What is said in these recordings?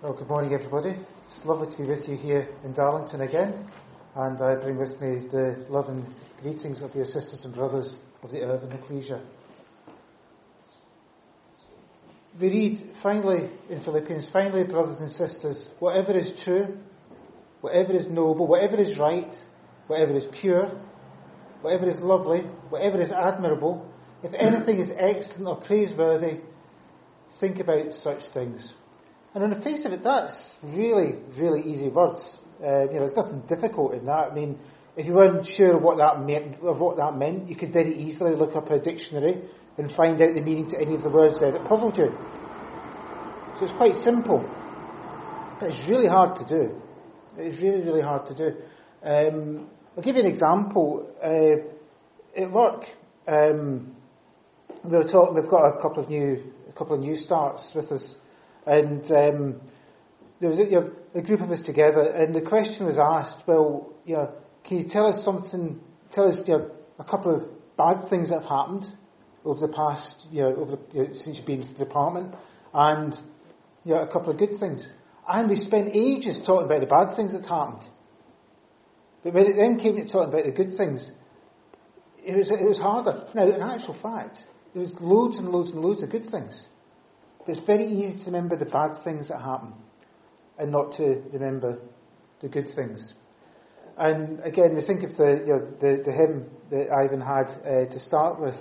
Well, good morning, everybody. It's lovely to be with you here in Darlington again, and I bring with me the love and greetings of your sisters and brothers of the Irvine Ecclesia. We read finally in Philippians, finally, brothers and sisters, whatever is true, whatever is noble, whatever is right, whatever is pure, whatever is lovely, whatever is admirable, if anything is excellent or praiseworthy, think about such things. And on the face of it, that's really, really easy words. There's nothing difficult in that. I mean, if you weren't sure what that meant, you could very easily look up a dictionary and find out the meaning to any of the words there that puzzled you. So it's quite simple, but it's really hard to do. It is really, really hard to do. I'll give you an example. At work, we've got a couple of new starts with us. And there was a group of us together, and the question was asked, well, can you tell us a couple of bad things that have happened over the past, since you've been to the department, and a couple of good things. And we spent ages talking about the bad things that happened. But when it then came to talking about the good things, it was harder. Now, in actual fact, there was loads and loads and loads of good things. But it's very easy to remember the bad things that happen and not to remember the good things. And again, we think of the hymn that Ivan had to start with.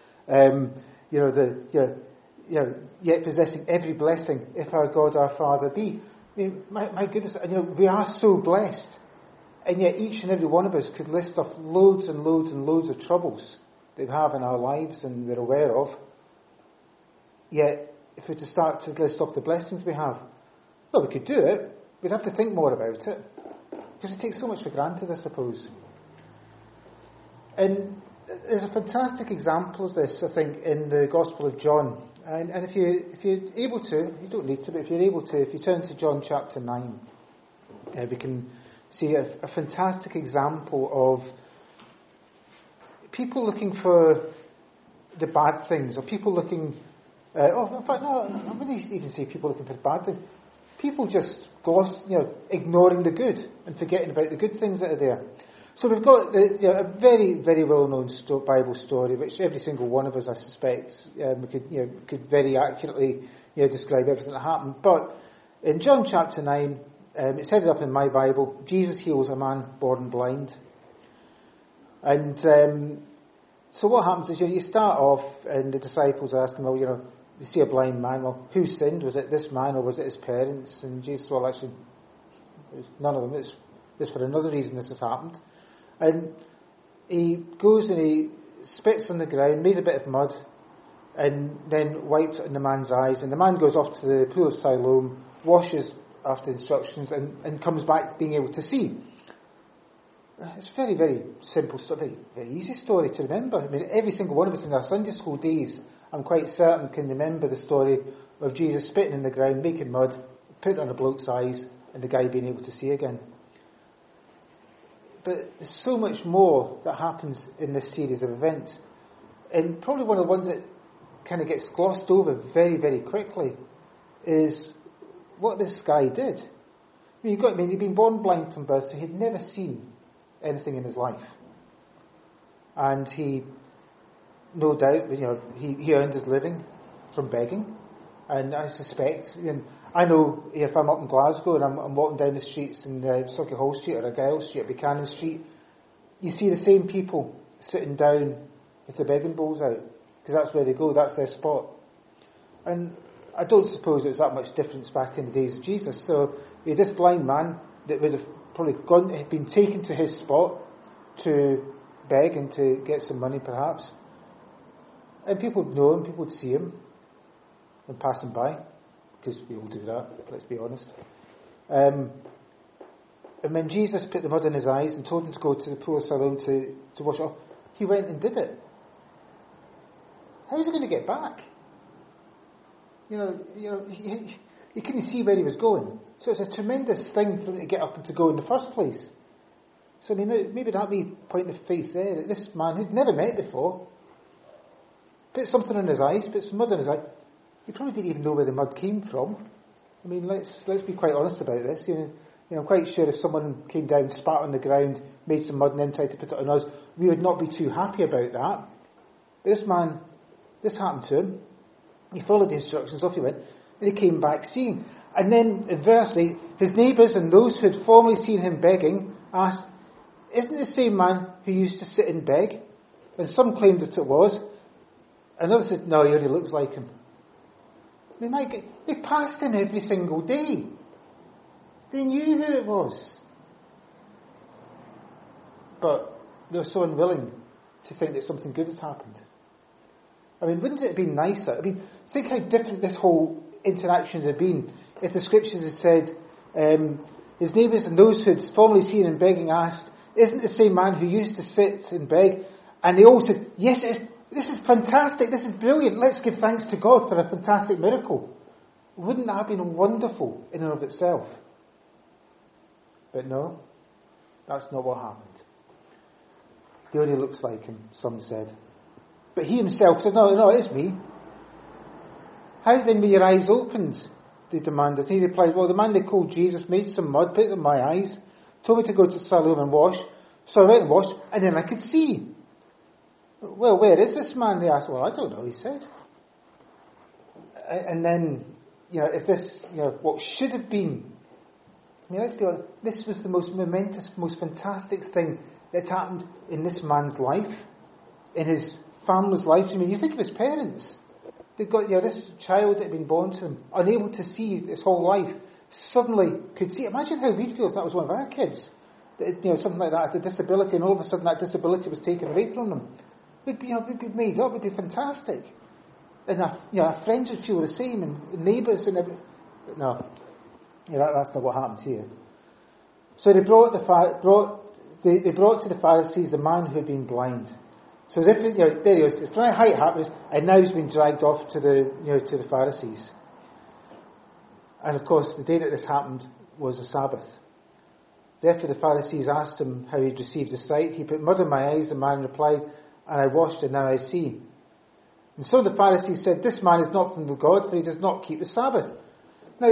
Yet possessing every blessing, if our God our Father be. I mean, my goodness, we are so blessed, and yet each and every one of us could list off loads and loads and loads of troubles that we have in our lives and we're aware of. Yet, if we were to start to list off the blessings we have, well, we could do it. We'd have to think more about it. Because we take so much for granted, I suppose. And there's a fantastic example of this, I think, in the Gospel of John. And if you're able to, you don't need to, but if you're able to, if you turn to John chapter 9, we can see a fantastic example of people looking for the bad things, or people looking... in fact, no, I wouldn't even say people looking for the bad things. People just ignoring the good and forgetting about the good things that are there. So we've got a very, very well-known Bible story, which every single one of us, I suspect, could very accurately describe everything that happened. But in John chapter 9, it's headed up in my Bible, Jesus heals a man born blind. And so what happens is you start off, and the disciples are asking, well, you see a blind man, well, who sinned? Was it this man or was it his parents? And Jesus, well, actually, it was none of them. It's for another reason this has happened. And he goes and he spits on the ground, made a bit of mud, and then wipes it in the man's eyes. And the man goes off to the pool of Siloam, washes after instructions, and comes back being able to see. It's a very, very simple story, very, very easy story to remember. I mean, every single one of us in our Sunday school days, I'm quite certain, can remember the story of Jesus spitting in the ground, making mud, putting it on a bloke's eyes, and the guy being able to see again. But there's so much more that happens in this series of events. And probably one of the ones that kind of gets glossed over very, very quickly is what this guy did. I mean, he'd been born blind from birth, so he'd never seen anything in his life. And he, no doubt, he earned his living from begging. And I suspect, I know if I'm up in Glasgow and I'm walking down the streets in Circuit Hall Street or Argyle Street or Buchanan Street, you see the same people sitting down with the begging bowls out, because that's where they go, that's their spot. And I don't suppose there was that much difference back in the days of Jesus. So we had this blind man that would have probably been taken to his spot to beg and to get some money perhaps. And people would know him, people would see him and pass him by, because we all do that, let's be honest. And when Jesus put the mud in his eyes and told him to go to the pool of Siloam to wash it off, he went and did it. How was he going to get back? He couldn't see where he was going. So it's a tremendous thing for him to get up and to go in the first place. So I mean, maybe that'd be a point of faith there, that this man who'd never met before put something in his eyes, put some mud in his eye. He probably didn't even know where the mud came from. I mean, let's be quite honest about this. I'm quite sure if someone came down, spat on the ground, made some mud and then tried to put it on us, we would not be too happy about that. This man, this happened to him. He followed the instructions, off he went, and he came back seeing. And then, inversely, his neighbours and those who had formerly seen him begging asked, isn't it the same man who used to sit and beg? And some claimed that it was. And others said, no, he only looks like him. I mean, they passed him every single day. They knew who it was. But they were so unwilling to think that something good has happened. I mean, wouldn't it have been nicer? I mean, think how different this whole interaction had been if the scriptures had said, his neighbours and those who had formerly seen him begging asked, isn't the same man who used to sit and beg? And they all said, yes, this is fantastic, this is brilliant, let's give thanks to God for a fantastic miracle. Wouldn't that have been wonderful in and of itself? But no, that's not what happened. He only looks like him, some said. But he himself said, no, it is me. How then were your eyes opened? They demanded. He replied, well, the man they called Jesus made some mud, put it in my eyes, told me to go to Siloam and wash. So I went and washed, and then I could see. Well, where is this man? They asked. Well, I don't know, he said. And then, if this, what should have been, let's be honest, this was the most momentous, most fantastic thing that happened in this man's life, in his family's life. I mean, you think of his parents. They've got, this child that had been born to them, unable to see his whole life, suddenly could see. Imagine how we'd feel if that was one of our kids. Something like that, a disability, and all of a sudden that disability was taken away from them. We'd be made up, it'd be fantastic. And our friends would feel the same, and neighbours and everything. But no, that's not what happened here. So they brought to the Pharisees the man who had been blind. So there he was, trying to hide happiness, and now he's been dragged off to the Pharisees. And of course, the day that this happened was a Sabbath. Therefore the Pharisees asked him how he'd received his sight. He put mud in my eyes, the man replied, and I washed, and now I see. And so the Pharisees said, this man is not from the God, for he does not keep the Sabbath. Now,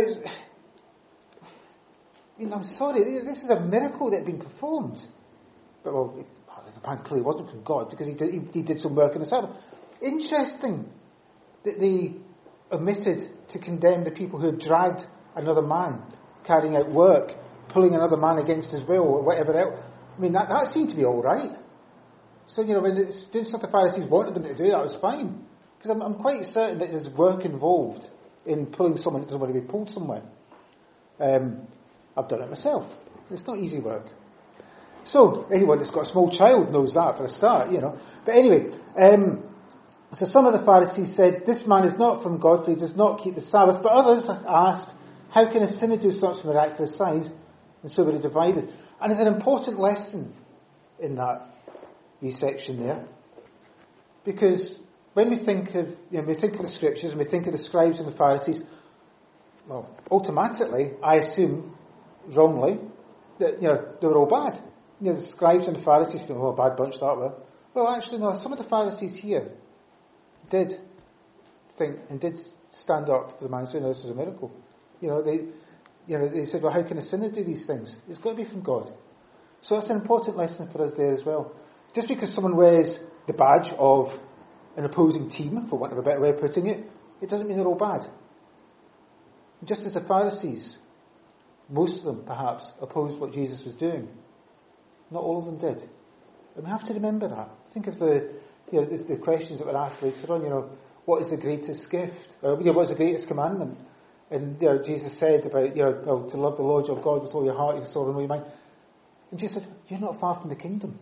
I'm sorry, this is a miracle that had been performed. But the man clearly wasn't from God, because he did some work on the Sabbath. Interesting that they omitted to condemn the people who had dragged another man, carrying out work, pulling another man against his will, or whatever else. I mean, that seemed to be all right. So, when doing something the Pharisees wanted them to do, that was fine. Because I'm quite certain that there's work involved in pulling someone that doesn't want to be pulled somewhere. I've done it myself. It's not easy work. So, anyone that's got a small child knows that for a start, But anyway, so some of the Pharisees said, this man is not from God, for he does not keep the Sabbath. But others asked, how can a sinner do such miraculous signs? And so they divided. And there's an important lesson in that section there. Because when we think of the scriptures and we think of the scribes and the Pharisees, well, automatically, I assume, wrongly, that, they were all bad. The scribes and the Pharisees, a bad bunch that were. Well, actually, no, some of the Pharisees here did think and did stand up for the man saying, no, this is a miracle. They said, well, how can a sinner do these things? It's got to be from God. So that's an important lesson for us there as well. Just because someone wears the badge of an opposing team, for want of a better way of putting it, it doesn't mean they're all bad. Just as the Pharisees, most of them perhaps, opposed what Jesus was doing. Not all of them did. And we have to remember that. Think of the questions that were asked later on, what is the greatest gift? Or, what is the greatest commandment? And Jesus said about, to love the Lord your God with all your heart, your soul, and all your mind. And Jesus said, you're not far from the kingdom.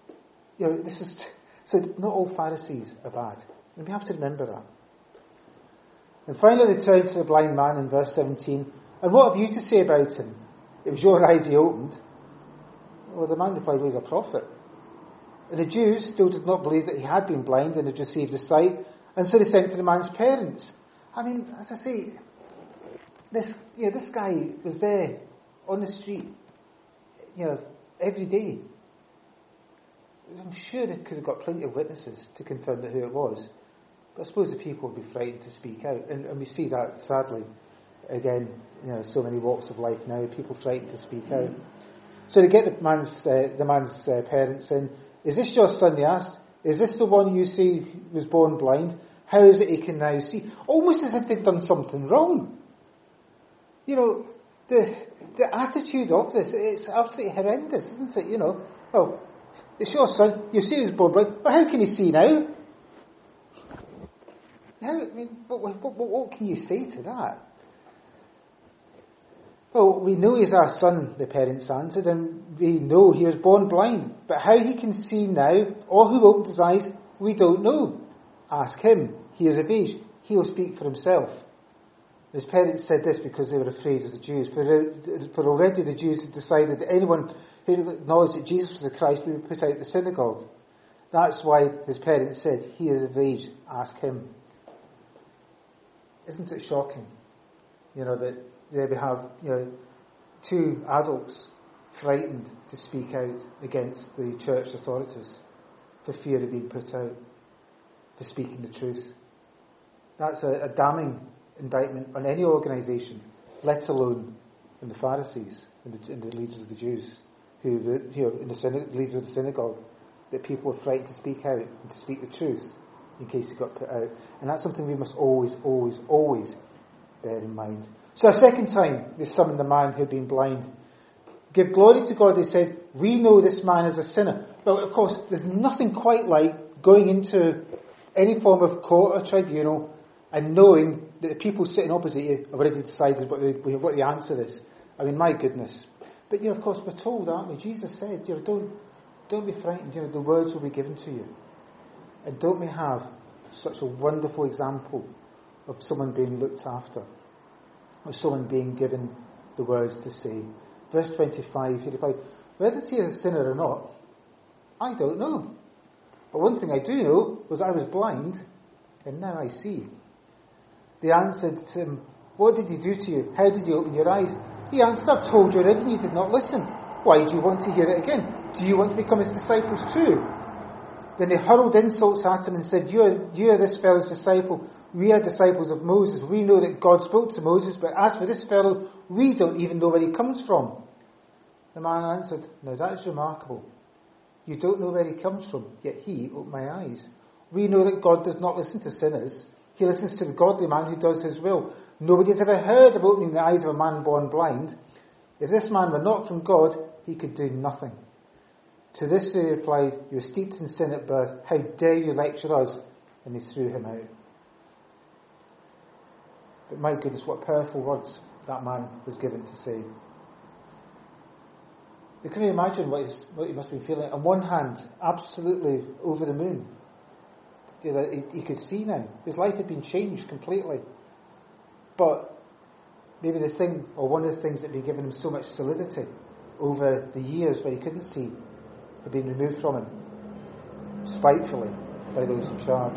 So not all Pharisees are bad. And we have to remember that. And finally they turned to the blind man in verse 17. And what have you to say about him? It was your eyes he opened. Well, the man replied, well, he's a prophet. And the Jews still did not believe that he had been blind and had received his sight. And so they sent for the man's parents. I mean, as I say, this guy was there on the street, every day. I'm sure they could have got plenty of witnesses to confirm that who it was. But I suppose the people would be frightened to speak out. And we see that, sadly, again, so many walks of life now, people frightened to speak out. So they get the man's parents in. Is this your son, they asked? Is this the one you say was born blind? How is it he can now see? Almost as if they'd done something wrong. The attitude of this, it's absolutely horrendous, isn't it? Oh, it's your son, you say he was born blind, but how can he see now? What can you say to that? Well, we know he's our son, the parents answered, and we know he was born blind. But how he can see now, or who opened his eyes, we don't know. Ask him. He is of age. He will speak for himself. His parents said this because they were afraid of the Jews. For already the Jews had decided that anyone who acknowledged that Jesus was the Christ would be put out of the synagogue. That's why his parents said, he is of age. Ask him. Isn't it shocking? That there we have, two adults frightened to speak out against the church authorities for fear of being put out for speaking the truth. That's a damning indictment on any organisation, let alone in the Pharisees and the leaders of the Jews, leaders of the synagogue, that people were frightened to speak out and to speak the truth in case they got put out. And that's something we must always, always, always bear in mind. So a second time, they summoned the man who had been blind. Give glory to God, they said, we know this man is a sinner. Well, of course, there's nothing quite like going into any form of court or tribunal and knowing that the people sitting opposite you have already decided what the answer is. I mean, my goodness. But, of course, we're told, aren't we? Jesus said, don't be frightened. The words will be given to you. And don't we have such a wonderful example of someone being looked after, of someone being given the words to say. Verse 25, he replied, whether he is a sinner or not, I don't know. But one thing I do know was I was blind, and now I see. They answered to him, what did he do to you? How did he open your eyes? He answered, I've told you already, and you did not listen. Why do you want to hear it again? Do you want to become his disciples too? Then they hurled insults at him and said, you are this fellow's disciple. We are disciples of Moses. We know that God spoke to Moses, but as for this fellow, we don't even know where he comes from. The man answered, now that is remarkable. You don't know where he comes from, yet he opened my eyes. We know that God does not listen to sinners. He listens to the godly man who does his will. Nobody has ever heard of opening the eyes of a man born blind. If this man were not from God, he could do nothing. To this they replied, you were steeped in sin at birth. How dare you lecture us? And they threw him out. But my goodness, what powerful words that man was given to say. You can imagine what he must have been feeling. On one hand, absolutely over the moon. He could see now. His life had been changed completely. But maybe the thing, or one of the things that had been giving him so much solidity over the years where he couldn't see, had been removed from him, spitefully, by those in charge.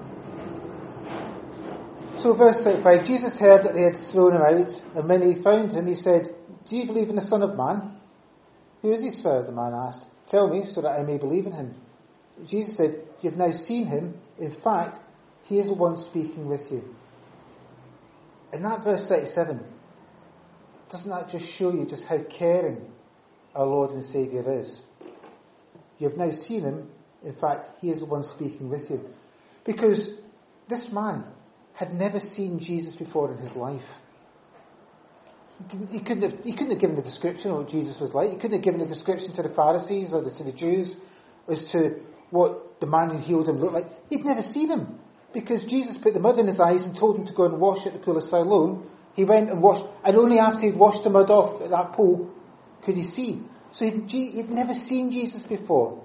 So verse 35, Jesus heard that they had thrown him out, and when he found him, he said, do you believe in the Son of Man? Who is he, sir? The man asked. Tell me, so that I may believe in him. Jesus said, you've now seen him. In fact, he is the one speaking with you. In that verse 37, doesn't that just show you just how caring our Lord and Saviour is? You've now seen him. In fact, he is the one speaking with you. Because this man had never seen Jesus before in his life. He couldn't have given a description of what Jesus was like. He couldn't have given a description to the Pharisees or to the Jews as to what the man who healed him looked like. He'd never seen him. Because Jesus put the mud in his eyes and told him to go and wash at the pool of Siloam. He went and washed, and only after he'd washed the mud off at that pool could he see. So he'd never seen Jesus before.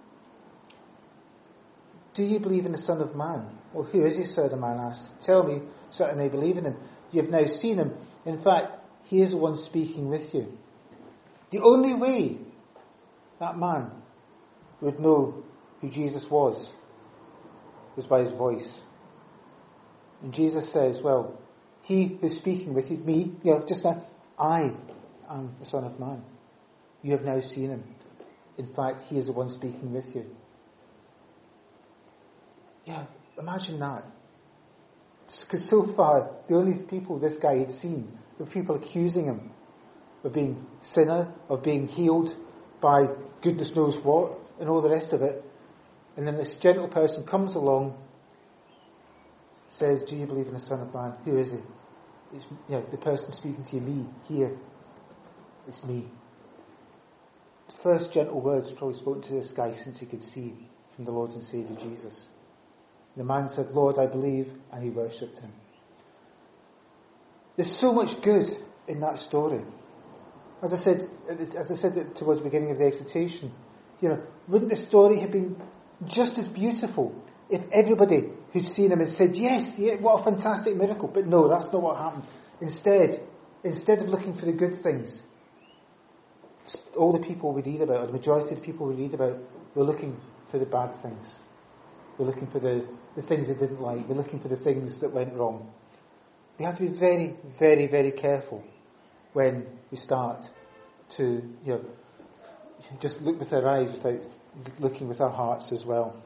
Do you believe in the Son of Man? Well, who is he, sir? The man asked. Tell me, so that I may believe in him. You've now seen him. In fact, he is the one speaking with you. The only way that man would know who Jesus was by his voice. And Jesus says, well, he who's speaking with you, me, just now, I am the Son of Man. You have now seen him. In fact, he is the one speaking with you. Yeah, imagine that. Because so far, the only people this guy had seen were people accusing him of being sinner, of being healed by goodness knows what, and all the rest of it. And then this gentle person comes along, says, do you believe in the Son of Man? Who is he? It's, the person speaking to you, me, here. It's me. The first gentle words probably spoken to this guy since he could see from the Lord and Saviour Jesus. The man said, Lord, I believe, and he worshipped him. There's so much good in that story. As I said towards the beginning of the exhortation, wouldn't the story have been just as beautiful if everybody who'd seen him had said, yes, what a fantastic miracle. But no, that's not what happened. Instead of looking for the good things, all the people we read about, or the majority of the people we read about, were looking for the bad things. We're looking for the things they didn't like. We're looking for the things that went wrong. We have to be very, very, very careful when we start to, just look with our eyes without looking with our hearts as well.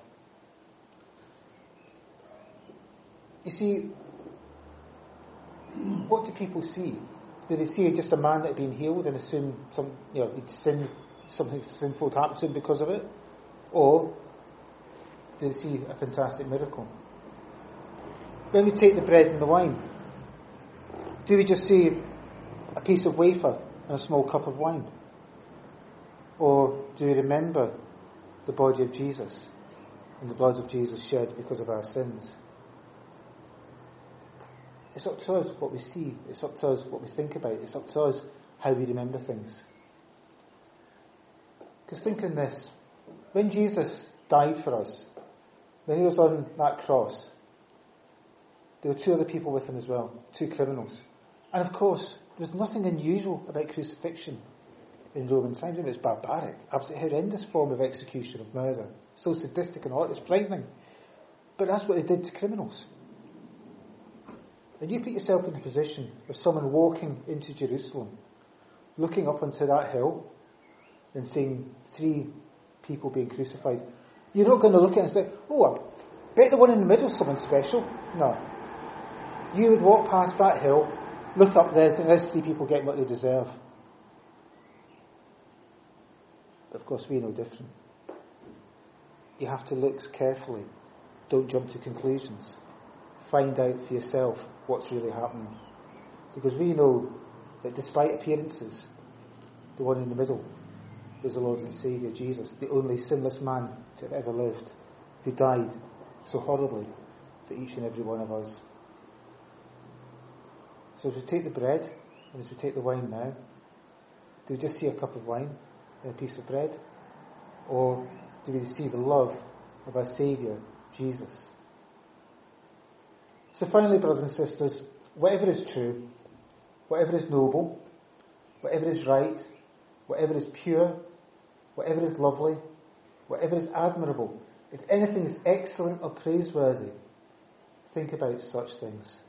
You see, what do people see? Do they see just a man that had been healed and assume something sinful had happened to him because of it? Or do they see a fantastic miracle? When we take the bread and the wine, do we just see a piece of wafer and a small cup of wine? Or do we remember the body of Jesus and the blood of Jesus shed because of our sins? It's up to us what we see. It's up to us what we think about. It's up to us how we remember things. Because think in this. When Jesus died for us, when he was on that cross, there were two other people with him as well, two criminals. And of course, there was nothing unusual about crucifixion in Roman times. It was barbaric, absolutely horrendous form of execution, of murder. So sadistic and horrible, it's frightening. But that's what they did to criminals. And you put yourself in the position of someone walking into Jerusalem, looking up onto that hill and seeing three people being crucified. You're not going to look at it and say, oh, I bet the one in the middle is someone special. No. You would walk past that hill, look up there and think, let's see people getting what they deserve. But of course, we're no different. You have to look carefully. Don't jump to conclusions. Find out for yourself what's really happening. Because we know that despite appearances, the one in the middle is the Lord and Saviour Jesus, the only sinless man to have ever lived, who died so horribly for each and every one of us. So as we take the bread, and as we take the wine now, do we just see a cup of wine and a piece of bread? Or do we see the love of our Saviour, Jesus? So finally, brothers and sisters, whatever is true, whatever is noble, whatever is right, whatever is pure, whatever is lovely, whatever is admirable, if anything is excellent or praiseworthy, think about such things.